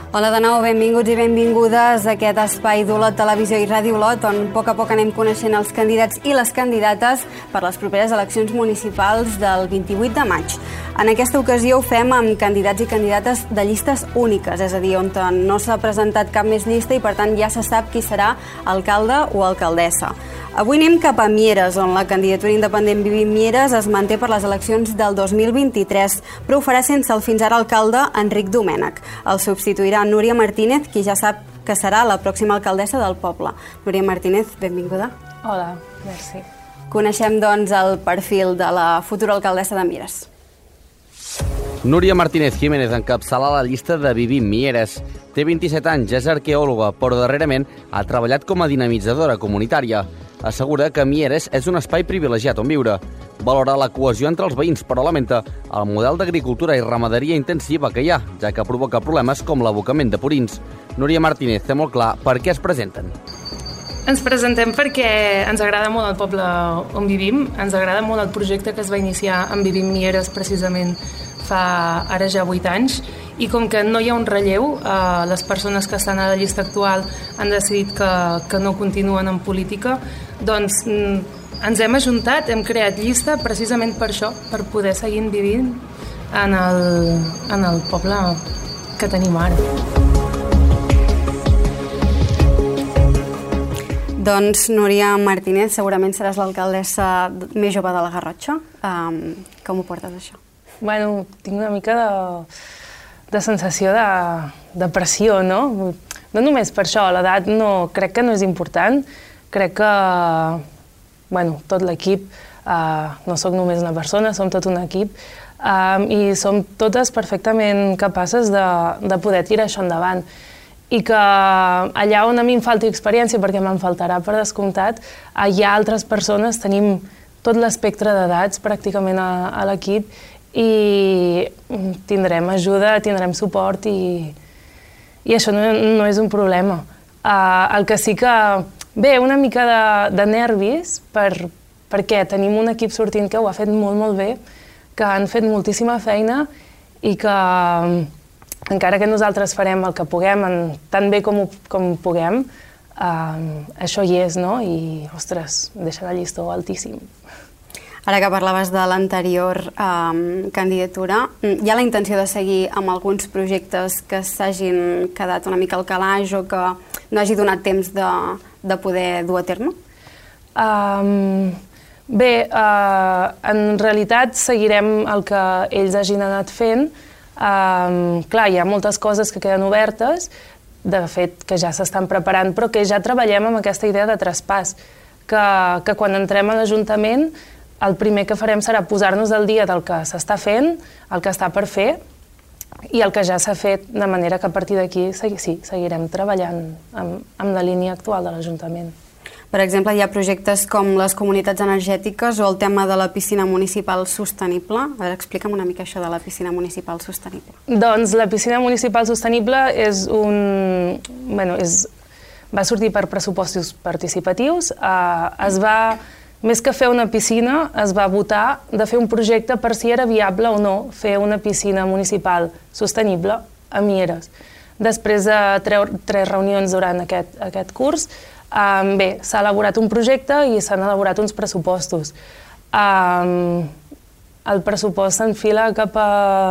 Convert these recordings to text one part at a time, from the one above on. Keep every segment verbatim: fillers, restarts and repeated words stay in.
Hola de nou, benvinguts i benvingudes a aquest espai d'Olot Televisió i Ràdio Olot, on a poc a poc anem coneixent els candidats i les candidates per les properes eleccions municipals del vint-i-vuit de maig. En aquesta ocasió ho fem amb candidats i candidates de llistes úniques, és a dir, on no s'ha presentat cap més llista i per tant ja se sap qui serà alcalde o alcaldessa. Avui anem cap a Mieres, on la candidatura independent Vivim Mieres es manté per les eleccions del dos mil vint-i-tres, però ho farà sense el fins ara alcalde Enric Domènech. El substituirà Núria Martínez, qui ja sap que serà la pròxima alcaldessa del poble. Núria Martínez, benvinguda. Hola, merci. Coneixem, doncs, el perfil de la futura alcaldessa de Mieres. Núria Martínez Jiménez encapçala la llista de Vivim Mieres. Té vint-i-set anys, és arqueòloga, però darrerament ha treballat com a dinamitzadora comunitària. Assegura que Mieres és un espai privilegiat on viure. Valora la cohesió entre els veïns, però lamenta el model d'agricultura i ramaderia intensiva que hi ha, ja que provoca problemes com l'abocament de purins. Núria Martínez té molt clar per què es presenten. Ens presentem perquè ens agrada molt el poble on vivim, ens agrada molt el projecte que es va iniciar en Vivim Mieres precisament fa ara ja vuit anys, i com que no hi ha un relleu, eh, les persones que estan a la llista actual han decidit que, que no continuen en política, doncs mm, ens hem ajuntat, hem creat llista precisament per això, per poder seguir vivint en el, en el poble que tenim ara. Doncs, Núria Martínez, segurament seràs l'alcaldessa més jove de la Garrotxa. Um, com ho portes, això? Bueno, tinc una mica de, de sensació de, de pressió, no? No només per això, l'edat no, crec que no és important, crec que, bueno, tot l'equip, eh, no sóc només una persona, som tot un equip, eh, i som totes perfectament capaces de, de poder tirar això endavant. I que allà on a mi em falti experiència, perquè me'n faltarà per descomptat, hi ha altres persones, tenim tot l'espectre d'edats pràcticament a, a l'equip, i tindrem ajuda, tindrem suport i, i això no, no és un problema. Uh, el que sí que... Bé, una mica de, de nervis per, perquè tenim un equip sortint que ho ha fet molt, molt bé, que han fet moltíssima feina i que encara que nosaltres farem el que puguem, en, tan bé com, com puguem, uh, això hi és, no? I, ostres, deixa la llistó altíssim. Ara que parlaves de l'anterior um, candidatura, hi ha la intenció de seguir amb alguns projectes que s'hagin quedat una mica al calaix o que no hagi donat temps de, de poder dur a terme? Um, bé, uh, en realitat seguirem el que ells hagin anat fent. Um, clar, hi ha moltes coses que queden obertes, de fet que ja s'estan preparant, però que ja treballem amb aquesta idea de traspàs, que, que quan entrem a l'Ajuntament el primer que farem serà posar-nos al dia del que s'està fent, el que està per fer i el que ja s'ha fet, de manera que a partir d'aquí sí, seguirem treballant amb, amb la línia actual de l'Ajuntament. Per exemple, hi ha projectes com les comunitats energètiques o el tema de la piscina municipal sostenible. A veure, explica'm una mica això de la piscina municipal sostenible. Doncs la piscina municipal sostenible és un... Bueno, és... va sortir per pressupostos participatius, eh, es va... Més que fer una piscina, es va votar de fer un projecte per si era viable o no fer una piscina municipal sostenible a Mieres. Després de tres reunions durant aquest, aquest curs, um, bé, s'ha elaborat un projecte i s'han elaborat uns pressupostos. Um, el pressupost s'enfila cap a...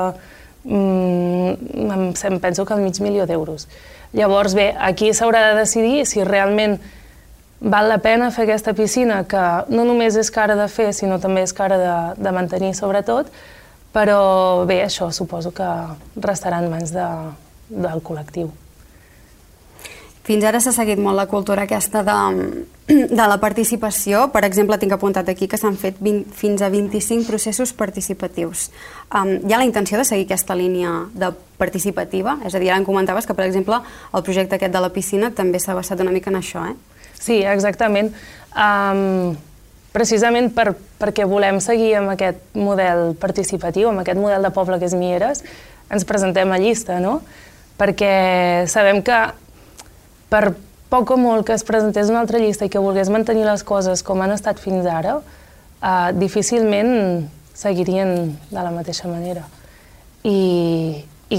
Um, em penso que al mig milió d'euros. Llavors, bé, aquí s'haurà de decidir si realment val la pena fer aquesta piscina, que no només és cara de fer, sinó també és cara de, de mantenir, sobretot, però bé, això suposo que restarà en mans de, del col·lectiu. Fins ara s'ha seguit molt la cultura aquesta de, de la participació. Per exemple, tinc apuntat aquí que s'han fet vint, fins a vint-i-cinc processos participatius. Um, hi ha la intenció de seguir aquesta línia de participativa? És a dir, ara em comentaves que, per exemple, el projecte aquest de la piscina també s'ha basat una mica en això, eh? Sí, exactament. Um, precisament per, perquè volem seguir amb aquest model participatiu, amb aquest model de poble que és Mieres, ens presentem a llista, no? Perquè sabem que per poc o molt que es presentés una altra llista i que volgués mantenir les coses com han estat fins ara, uh, difícilment seguirien de la mateixa manera. I, i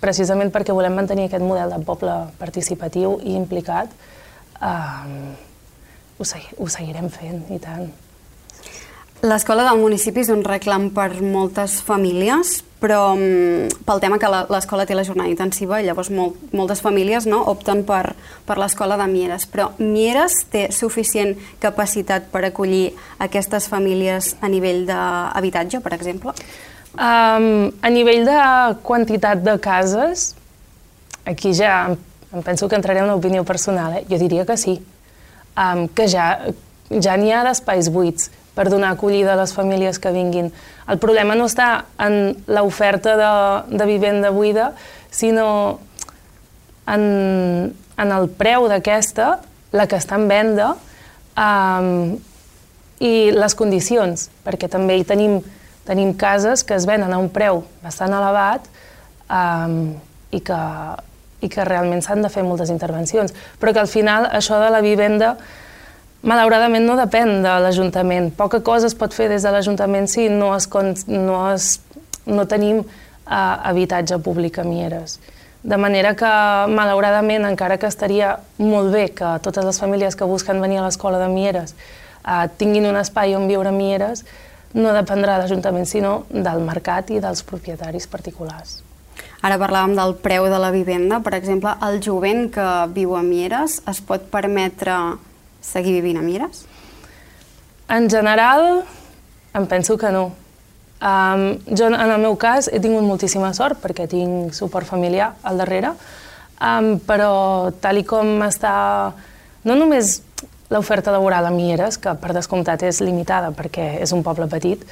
precisament perquè volem mantenir aquest model de poble participatiu i implicat, eh, ho, segui, ho seguirem fent, i tant. L'escola del municipi és un reclam per moltes famílies, però pel tema que l'escola té la jornada intensiva, llavors molt, moltes famílies no, opten per, per l'escola de Mieres. Però Mieres té suficient capacitat per acollir aquestes famílies a nivell d'habitatge, per exemple? Um, a nivell de quantitat de cases, aquí ja em penso que entraré en una opinió personal, eh? Jo diria que sí, um, que ja, ja n'hi ha d'espais buits per donar acollida a les famílies que vinguin. El problema no està en l'oferta de, de vivenda buida, sinó en, en el preu d'aquesta, la que està en venda, um, i les condicions, perquè també hi tenim, tenim cases que es venen a un preu bastant elevat um, i, que, i que realment s'han de fer moltes intervencions. Però que al final això de la vivenda malauradament no depèn de l'Ajuntament. Poca cosa es pot fer des de l'Ajuntament si no, es, no, es, no tenim uh, habitatge públic a Mieres. De manera que, malauradament, encara que estaria molt bé que totes les famílies que busquen venir a l'escola de Mieres uh, tinguin un espai on viure a Mieres, no dependrà de l'Ajuntament, sinó del mercat i dels propietaris particulars. Ara parlàvem del preu de la vivenda. Per exemple, el jovent que viu a Mieres es pot permetre seguir vivint a Mieres? En general, em penso que no. Um, jo, en el meu cas, he tingut moltíssima sort perquè tinc suport familiar al darrere, um, però tal i com està, no només l'oferta laboral a Mieres, que per descomptat és limitada perquè és un poble petit,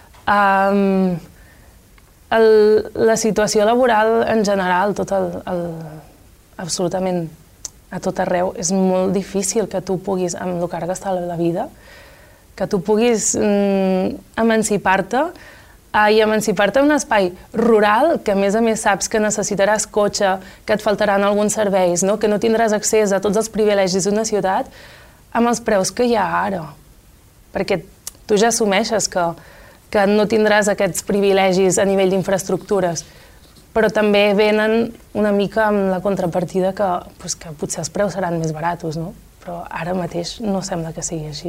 um, el, la situació laboral en general, tot el, el, absolutament a tot arreu, és molt difícil que tu puguis, amb el que ara està la vida, que tu puguis mm, emancipar-te eh, i emancipar-te en un espai rural que a més a més saps que necessitaràs cotxe, que et faltaran alguns serveis, no? Que no tindràs accés a tots els privilegis d'una ciutat amb els preus que hi ha ara. Perquè tu ja assumeixes que, que no tindràs aquests privilegis a nivell d'infraestructures, però també venen una mica amb la contrapartida que, pues, que potser els preus seran més baratos, no? Però ara mateix no sembla que sigui així.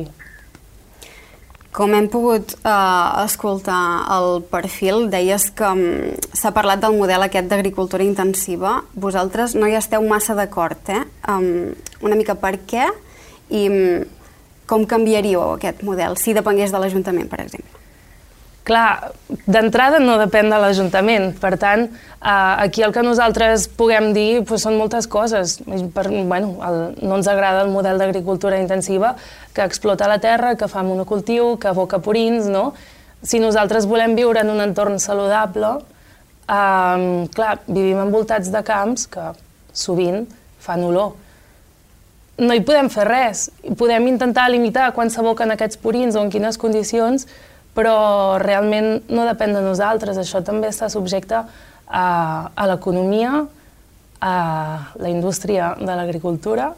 Com hem pogut eh, escoltar el perfil, deies que um, s'ha parlat del model aquest d'agricultura intensiva. Vosaltres no hi esteu massa d'acord, eh? Um, una mica per què i um, com canviaríeu aquest model, si depengués de l'Ajuntament, per exemple? Clar, d'entrada no depèn de l'Ajuntament, per tant, eh, aquí el que nosaltres puguem dir pues, són moltes coses. Per, bueno, el, no ens agrada el model d'agricultura intensiva que explota la terra, que fa monocultiu, que aboca purins, no? Si nosaltres volem viure en un entorn saludable, eh, clar, vivim envoltats de camps que sovint fan olor. No hi podem fer res, podem intentar limitar quan s'aboquen aquests purins o en quines condicions, però realment no depèn de nosaltres. Això també està subjecte a, a l'economia, a la indústria de l'agricultura,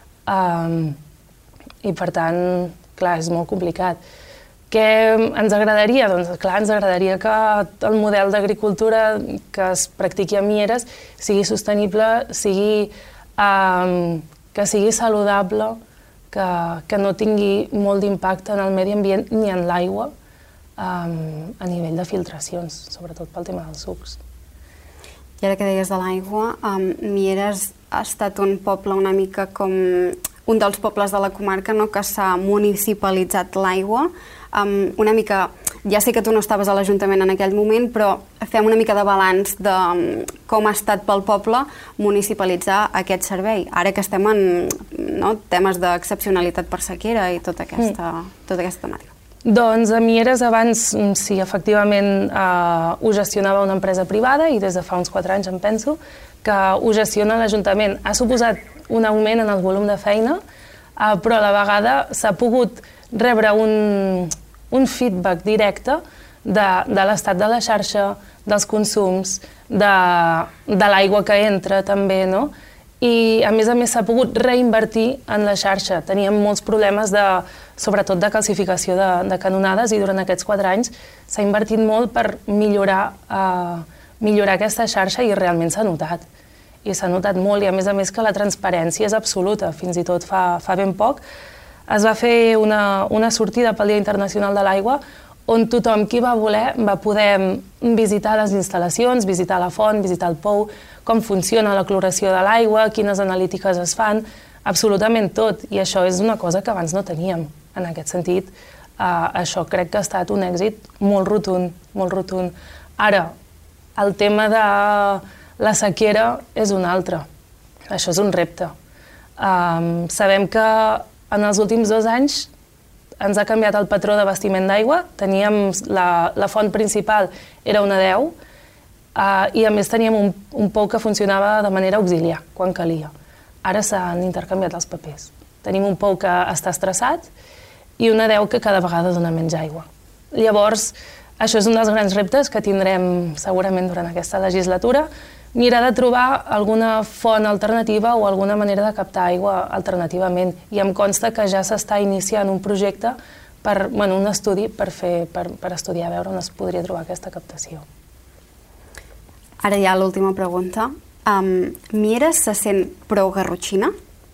i per tant, clar, és molt complicat. Què ens agradaria? Doncs clar, ens agradaria que el model d'agricultura que es practiqui a Mieres sigui sostenible, sigui, um, que sigui saludable, que, que no tingui molt d'impacte en el medi ambient ni en l'aigua, Um, a nivell de filtracions, sobretot pel tema dels sucs. I ara que deies de l'aigua, um, Mieres ha estat un poble una mica com un dels pobles de la comarca, no?, que s'ha municipalitzat l'aigua. Um, una mica, ja sé que tu no estaves a l'Ajuntament en aquell moment, però fem una mica de balanç de um, com ha estat pel poble municipalitzar aquest servei, ara que estem en no, temes d'excepcionalitat per sequera i tota aquesta, mm. tota aquesta temàtica. Doncs a Mieres abans, sí, efectivament, eh, ho gestionava una empresa privada i des de fa uns quatre anys, em penso, que ho gestiona l'Ajuntament. Ha suposat un augment en el volum de feina, eh, però a la vegada s'ha pogut rebre un, un feedback directe de, de l'estat de la xarxa, dels consums, de, de l'aigua que entra també, no? I a més a més s'ha pogut reinvertir en la xarxa. Teníem molts problemes de, sobretot de calcificació de, de canonades i durant aquests quatre anys s'ha invertit molt per millorar eh, millorar aquesta xarxa i realment s'ha notat. I s'ha notat molt, i a més a més que la transparència és absoluta. Fins i tot fa, fa ben poc es va fer una, una sortida pel Dia Internacional de l'Aigua on tothom qui va voler va poder visitar les instal·lacions, visitar la font, visitar el pou, com funciona la cloració de l'aigua, quines analítiques es fan, absolutament tot. I això és una cosa que abans no teníem. En aquest sentit, eh, això crec que ha estat un èxit molt rotund, molt rotund. Ara, el tema de la sequera és un altre. Això és un repte. Um, sabem que en els últims dos anys ens ha canviat el patró d'abastiment d'aigua. Teníem la, la font principal era una deu uh, i a més teníem un, un pou que funcionava de manera auxiliar, quan calia. Ara s'han intercanviat els papers. Tenim un pou que està estressat i una deu que cada vegada dona menys aigua. Llavors, això és un dels grans reptes que tindrem segurament durant aquesta legislatura, mirar de trobar alguna font alternativa o alguna manera de captar aigua alternativament. I em consta que ja s'està iniciant un projecte, per, bueno, un estudi per, fer, per, per estudiar, a veure on es podria trobar aquesta captació. Ara ja l'última pregunta. Um, Mieres se sent prou garrotxina?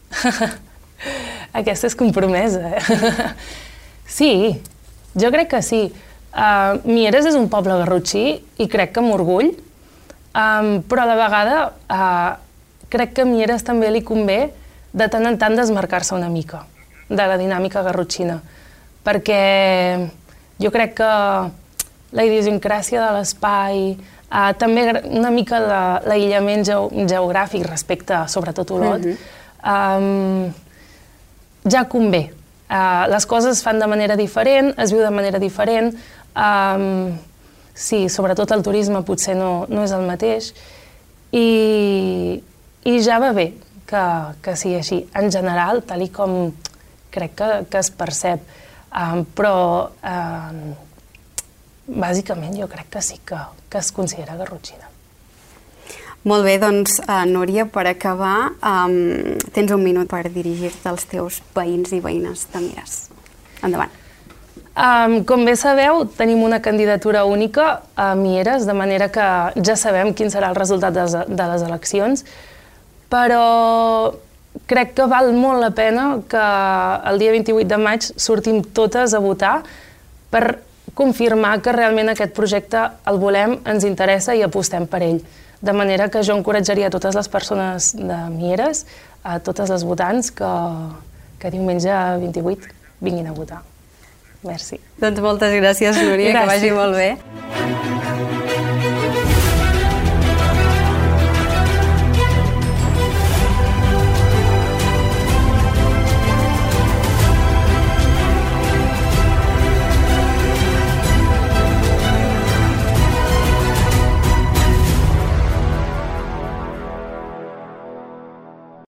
Aquesta és compromesa, eh? Sí, jo crec que sí. Uh, Mieres és un poble garrotxí i crec que m'orgull, um, però a la vegada uh, crec que a Mieres també li convé de tant en tant desmarcar-se una mica de la dinàmica garrotxina, perquè jo crec que la idiosincràsia de l'espai, uh, també una mica l'aïllament ge geogràfic respecte, sobretot Olot, mm-hmm. um, ja convé. Uh, les coses es fan de manera diferent, es viu de manera diferent. Um, sí, sobretot el turisme potser no, no és el mateix. I, i ja va bé que, que sigui així. En general, tal i com crec que, que es percep. Um, però, um, bàsicament, jo crec que sí que, que es considera garrotxina. Molt bé, doncs, uh, Núria, per acabar, um, tens un minut per dirigir-te als teus veïns i veïnes de Mieres. Endavant. Um, com bé sabeu, tenim una candidatura única a Mieres, de manera que ja sabem quin serà el resultat de les, de les eleccions, però crec que val molt la pena que el dia vint-i-vuit de maig sortim totes a votar per confirmar que realment aquest projecte el volem, ens interessa i apostem per ell. De manera que jo encoratjaria a totes les persones de Mieres, a totes les votants, que, que diumenge vint-i-vuit vinguin a votar. Merci. Doncs moltes gràcies, Núria, gràcies. Que vagi molt bé.